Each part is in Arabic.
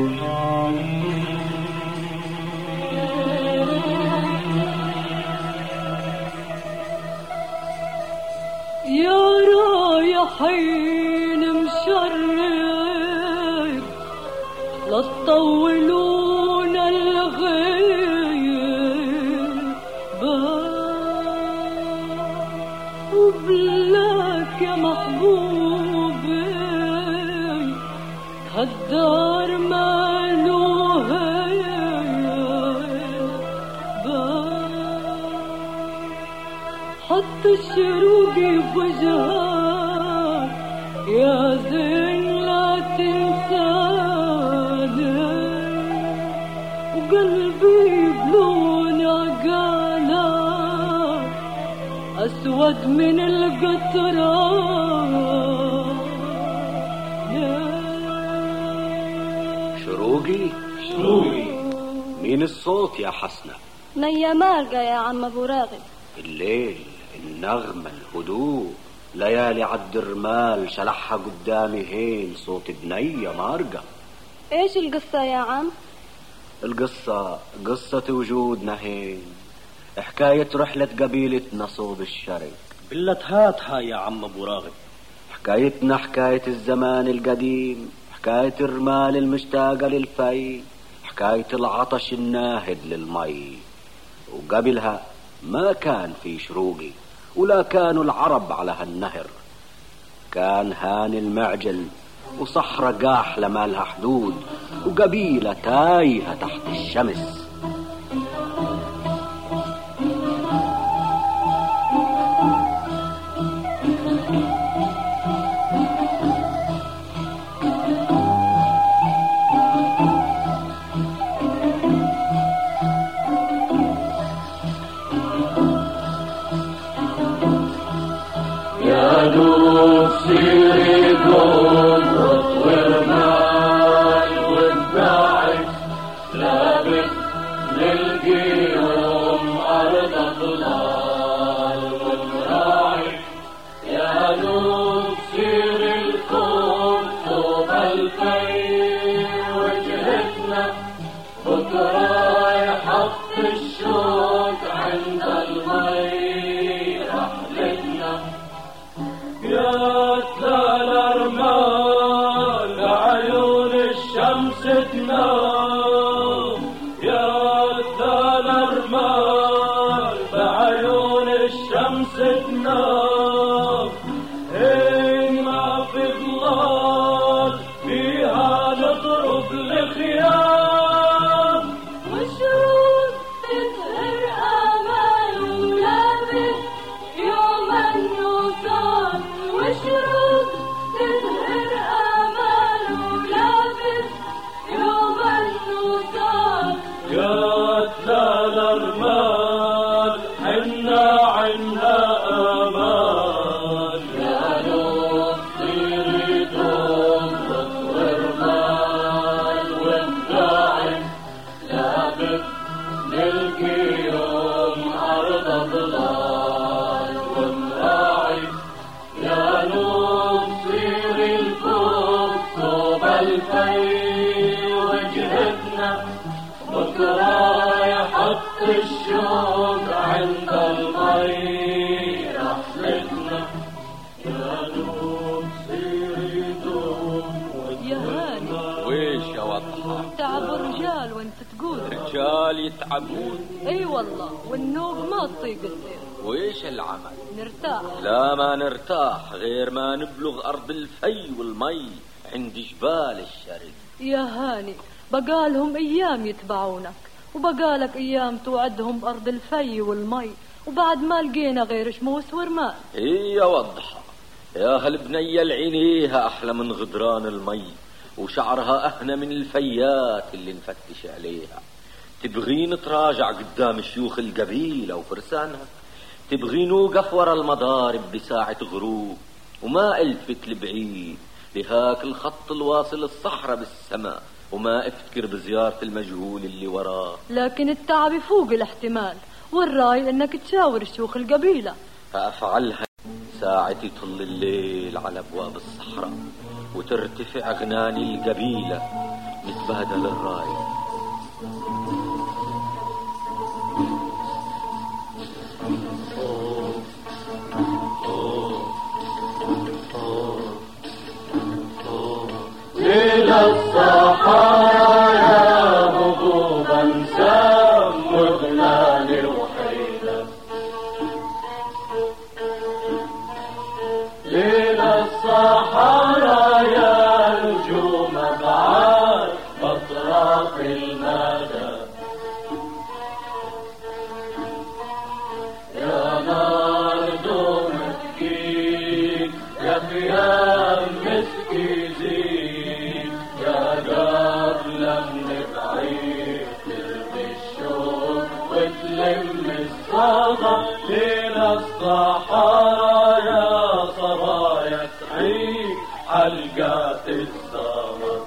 رايحين مشرق لا تطولونا الغيبة وبلاك يا محبوبي هالدار ماله هيبة حط الشروقي بوجهك يا زين لا تنساني وقلبي بلون عقالك أسود من القطران. شروقي مين الصوت يا حسنة؟ نيا مارقة يا عم أبو راغب. الليل النغمة الهدوء ليالي عد الرمال شلحها قدامي هين صوت بنية مارقة. ايش القصة يا عم؟ القصة قصة وجودنا هين، حكاية رحلة قبيلتنا صوب الشرق. بالله هاتها يا عم ابو راغب. حكايتنا حكاية الزمان القديم، حكاية الرمال المشتاقة للفي، حكاية العطش الناهد للمي. وقبلها ما كان في شروقي ولا كانوا العرب على هالنهر، كان هاني المعجل وصحرة قاحلة ما لها حدود وقبيلة تايهة تحت الشمس. رجال يتعبون؟ اي والله، والنوم ما تطيق السير. وايش العمل؟ نرتاح. لا ما نرتاح غير ما نبلغ ارض الفي والمي عند جبال الشرق. يا هاني بقالهم ايام يتبعونك وبقالك ايام توعدهم بارض الفي والمي وبعد ما لقينا غير شموس ورمال. هي وضحة يا هالبنية العينيها احلى من غدران المي وشعرها أهنى من الفيات اللي نفتش عليها. تبغين تراجع قدام شيوخ القبيلة وفرسانها، تبغين نوقف ورا المضارب بساعة غروب وما الفت لبعيد لهاك الخط الواصل الصحراء بالسماء وما افتكر بزيارة المجهول اللي وراه. لكن التعب فوق الاحتمال، والرأي انك تشاور شيوخ القبيلة. فأفعلها ساعة يطل الليل على أبواب الصحراء وترتفع أغناني القبيلة نتبادل الراي. إلى الصحرايا هبوبا سمدنا لوحيدا، إلى الصحرايا نجوم بعاد أطراف المدى، يا نار دمتكي يا خيام مسكي زين، يا دار لم بعيد ترمي الشوق وتلم الصدى، إلى الصحرايا صبايا تعيد حلقات السمر.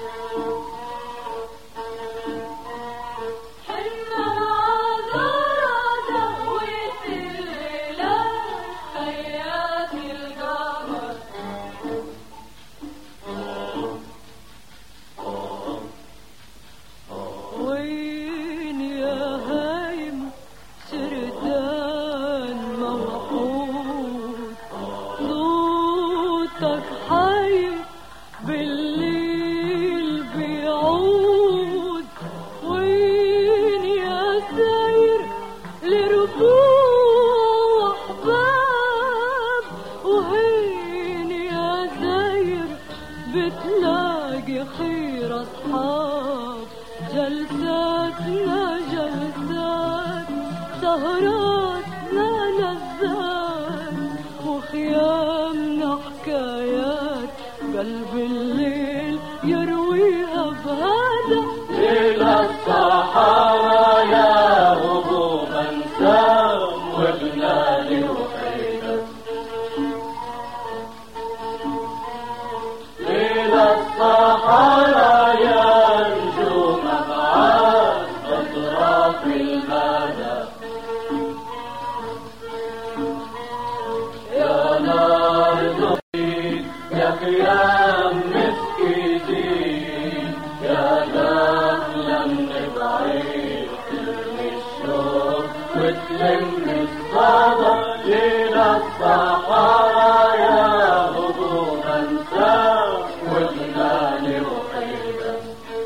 بتلاقي خير أصحاب، جلساتنا جلسات، سهراتنا لذات، وخيامنا حكايات، قلب الليل يرويها بهذا. إلى الصحرايا هبوبا سمدنا لوحيدا، الصحرايا نجوم بعاد أطراف المدى، يا نار ضيق يا خيام مسكي زين، يا دخلا من بعيد ترمي الشوق وتلم الصدى، إلى الصحرايا هبوبا سمدنا لوحيدا،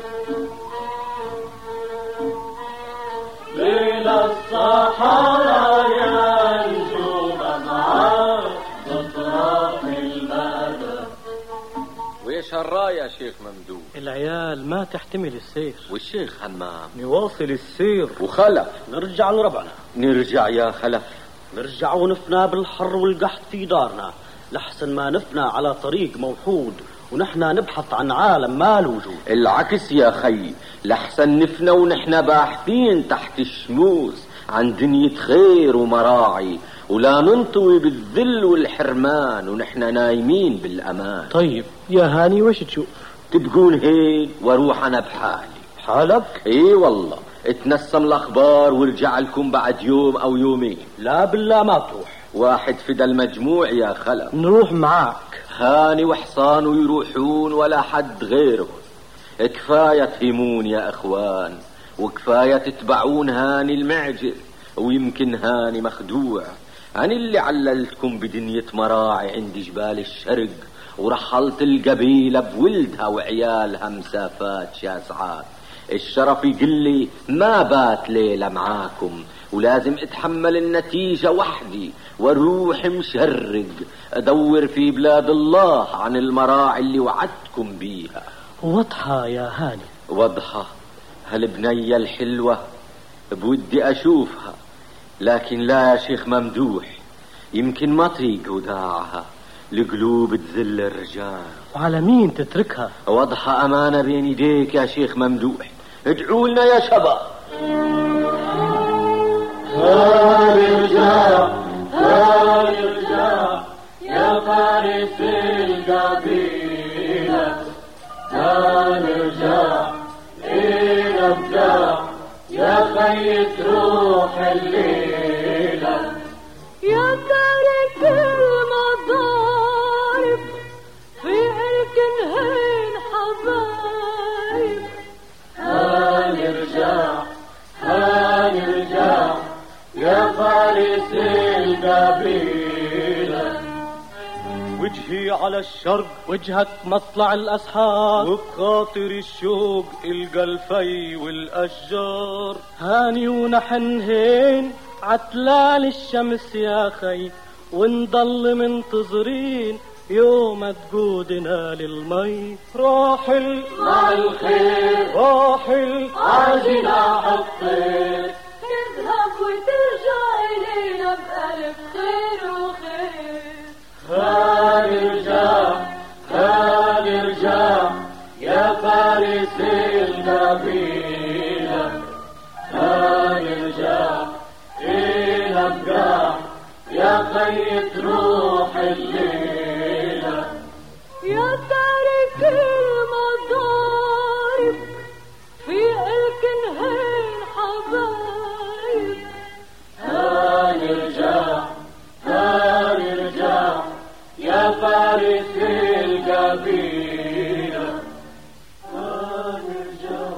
إلى الصحرايا نجوم معاد أطراف المدى. ويش هالراية يا شيخ ممدوح؟ العيال ما تحتمل السير. والشيخ همام؟ نواصل السير. وخلف؟ نرجع لربعنا. نرجع يا خلف؟ نرجع ونفنى بالحر والقحط في دارنا، لحسن ما نفنى على طريق موحود ونحن نبحث عن عالم ما له وجود. العكس يا خي، لحسن نفنى ونحن باحثين تحت الشموس عن دنيا خير ومراعي، ولا ننطوي بالذل والحرمان ونحن نايمين بالأمان. طيب يا هاني وش تشوف؟ تبقون هيك واروح أنا بحالي. حالك؟ ايه والله، اتنسم الأخبار وارجع لكم بعد يوم أو يومين. لا بالله ما تروح. واحد فدا المجموع يا خلف. نروح معاك. هاني وحصان ويروحون ولا حد غيرهم. كفاية تهمون يا أخوان، وكفاية تتبعون هاني المعجل، ويمكن هاني مخدوع. أنا اللي عللتكم بدنية مراعي عند جبال الشرق، ورحلت القبيلة بولدها وعيالها مسافات شاسعات. الشرف يقلي ما بات ليلة معاكم، ولازم اتحمل النتيجة وحدي، واروح مشرق ادور في بلاد الله عن المراعي اللي وعدتكم بيها. واضحة يا هاني. واضحة. هالبنية الحلوة بودي اشوفها، لكن لا يا شيخ ممدوح، يمكن ما طريق وداعها، القلوب تذل الرجال. وعلى مين تتركها؟ واضحة أمانة بين يديك يا شيخ ممدوح. ادعوا لنا يا شباب. هارجع هارجع يا فارس القبيلة، هارجع إلى الدار يا خي تروح الليلة، يا تارك المضارب في الكنهين حبايب، وجهي على الشرق، وجهك مطلع الأسحار، وبخاطر الشوق القى الفي والأشجار. هاني ونحن هين عتلال الشمس يا خي، ونضل منتظرين يوم تقودنا للمي. راحل مع الخير، راحل عاجنا الطير، تذهب وترجع إلينا بألف خير وخير. هنرجع هنرجع يا فارس القبيلة، هنرجع نبقى يا خيط روح الليلة. يا تارك المضارب في الكنهين حبايب، هنرجع هنرجع يا فارس القبيلة، هنرجع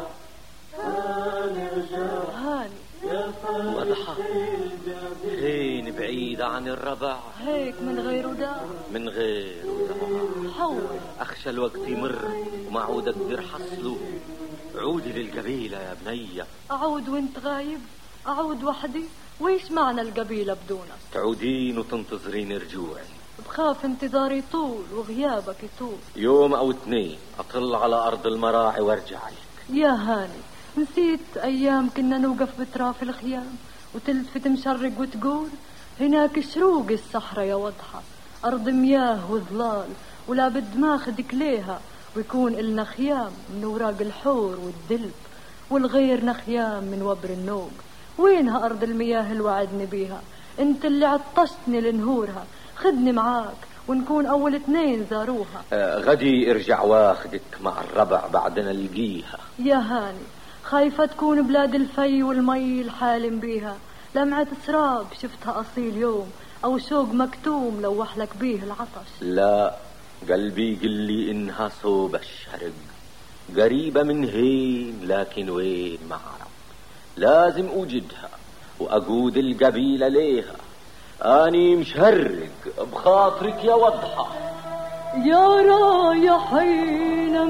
هنرجع هاني يا فارس وضحى القبيلة. هين بعيدة عن الربع، هيك من غير وداع. من غير وداع. حول أخشى الوقت يمر وما عود أقدر حصله. عودي للقبيلة يا بنية. أعود وانت غايب، أعود وحدي، ويش معنى القبيلة بدونك؟ تعودين وتنتظرين رجوعي. بخاف انتظاري يطول وغيابك يطول. يوم أو 2 أطل على أرض المراعي وارجع لك. يا هاني نسيت أيام كنا نوقف بطراف الخيام وتلفت مشرق وتقول هناك شروق الصحراء يا وضحى، أرض مياه وظلال ولا بد ماخدك ليها، ويكون إلنا خيام من وراق الحور والدلب، والغيرنا خيام من وبر النوق. وينها أرض المياه اللي وعدني بيها؟ انت اللي عطشتني لنهورها، خدني معاك ونكون أول 2 زاروها. غدي ارجع واخدك مع الربع بعد نلقيها. يا هاني خايفة تكون بلاد الفي والمي الحالم بيها، لمعة سراب شفتها أصيل يوم، أو شوق مكتوم لوح لك بيه العطش. لا، قلبي يقول لي إنها صوب الشرق، قريبة من هين لكن وين ما أعرف. لازم أوجدها وأقود القبيلة ليها. أني مشرق بخاطرك يا وضحى. يا رايحين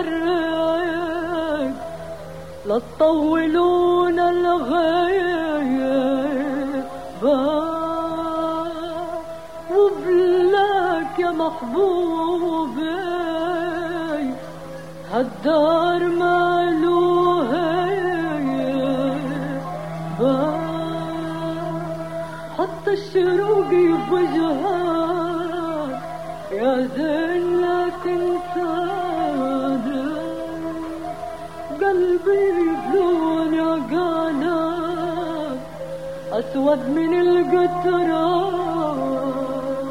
مشرق لا تطولون الغيبة، وبلاك يا محبوبي هالدار مالوها، حتى الشروق بوجهك يا زين لا تنسانا، قلبي بلون عقالك أسود من القطران.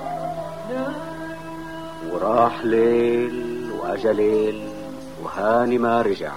وراح ليل وأجا ليل وهاني ما رجع.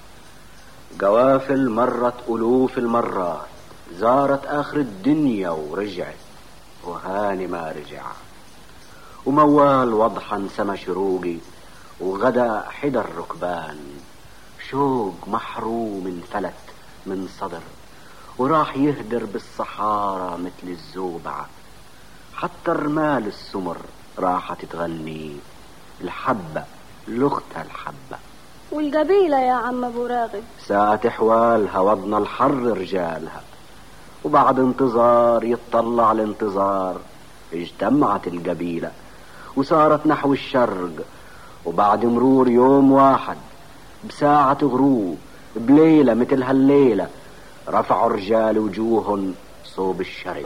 قوافل مرت ألوف المرات، زارت آخر الدنيا ورجعت، وهاني ما رجع. وموال وضحى انسمى شروقي، وغدا حدا الركبان، شوق محروم انفلت من صدر، وراح يهدر بالصحارى مثل الزوبعة. حتى الرمال السمر راحت تغني الحبة لأختها الحبة. والقبيلة يا عم أبو راغب ساعة حوالها وضنا الحر رجالها، وبعد انتظار يتطلع الانتظار اجتمعت القبيلة وصارت نحو الشرق. وبعد مرور يوم واحد بساعة غروب بليلة مثل هالليلة رفعوا رجال وجوههم صوب الشرق.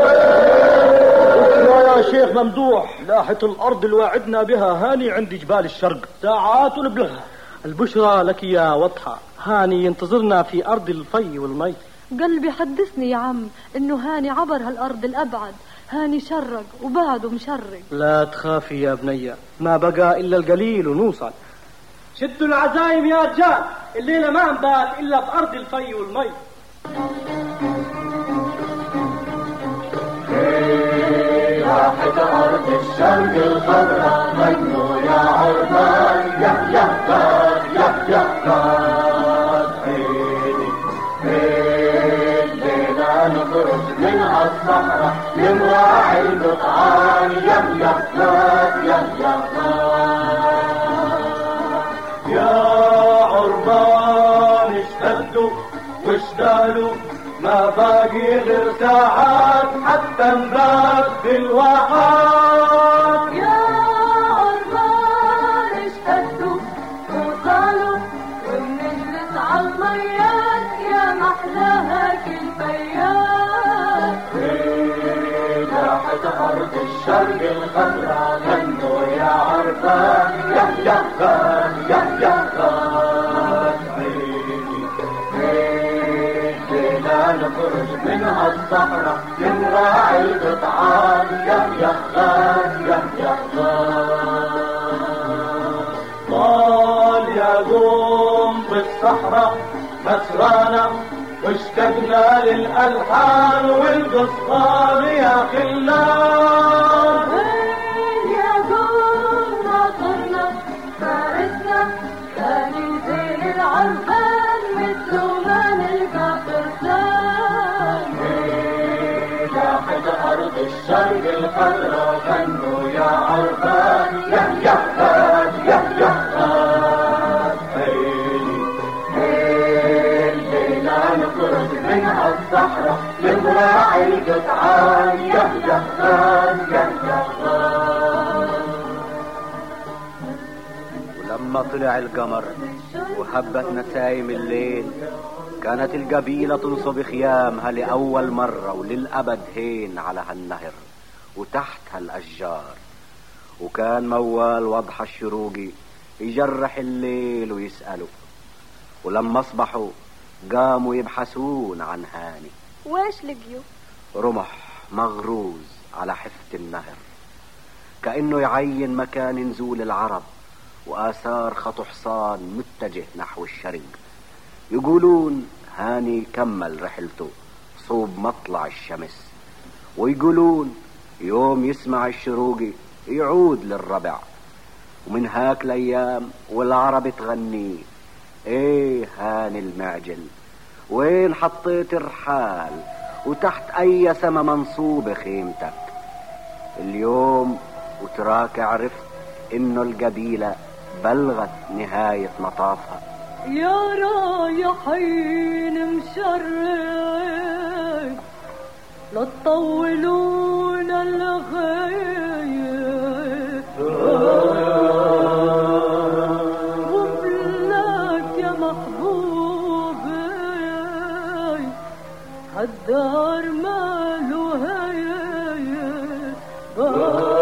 يا شيخ ممدوح، لاحة الأرض اللي وعدنا بها هاني عند جبال الشرق، ساعات ونبلغها. البشرى لك يا وضحى، هاني ينتظرنا في أرض الفي والمي. قلبي حدثني يا عم إنه هاني عبر هالأرض الأبعد، هاني شرق وبعده مشرق. لا تخافي يا بنية، ما بقى إلا القليل ونوصل. شدوا العزايم يا رجال، الليلة ما نبات إلا بأرض الفي والمي. راحت أرض الشرق الخضراء، منو يا عربان يا يهبان يا يهبان. عيني الليلة نخرج من عصر الصحراء لمراعي القطعان يم يغلط يم يا عربان اشتدوا واشتغلوا ما باقي غير ساعات حتى نبات بالواحات. يا عربان اشتدوا وصالوا وبنجلس عالميات يا محلاها كل بيات. تحت أرض الشرق الخضراء غنوا يا عربان يا غاد يا غاد لينا نخرج من هالصحراء لنراعي القطعان يا غاد يا غاد. طال يا قوم بالصحراء مسرانا واشتقنا للألحان والقصان يا خلان. يا قوم ناصرنا فارسنا ثاني زين العربان مثل ما نلقى فرسان. تحت أرض الشرق الخضراء غنوا يا عربان يا غاد يا غاد. نخرج من الصحراء لنراعي القطعان يا غاد يا غاد. ولما طلع القمر وهبت نسايم الليل كانت القبيلة تنصب خيامها لأول مرة وللأبد هين على هالنهر وتحت هالأشجار. وكان موال وضح الشروقي يجرح الليل ويسأله. ولما أصبحوا قاموا يبحثون عن هاني. وايش لقيوا؟ رمح مغروز على حفة النهر كأنه يعين مكان نزول العرب وآثار خطو حصان متجه نحو الشرق. يقولون هاني كمل رحلته صوب مطلع الشمس، ويقولون يوم يسمع الشروقي يعود للربع. ومن هاك الأيام والعرب تغني ايه هاني المعجل وين حطيت الرحال وتحت اي سما منصوبة خيمتك. اليوم وتراك عرفت انه القبيلة بلغت نهاية مطافها. يا رايحين مشرق لا تطولون الغاية وبلاك يا محبوبي هالدار ماله هاي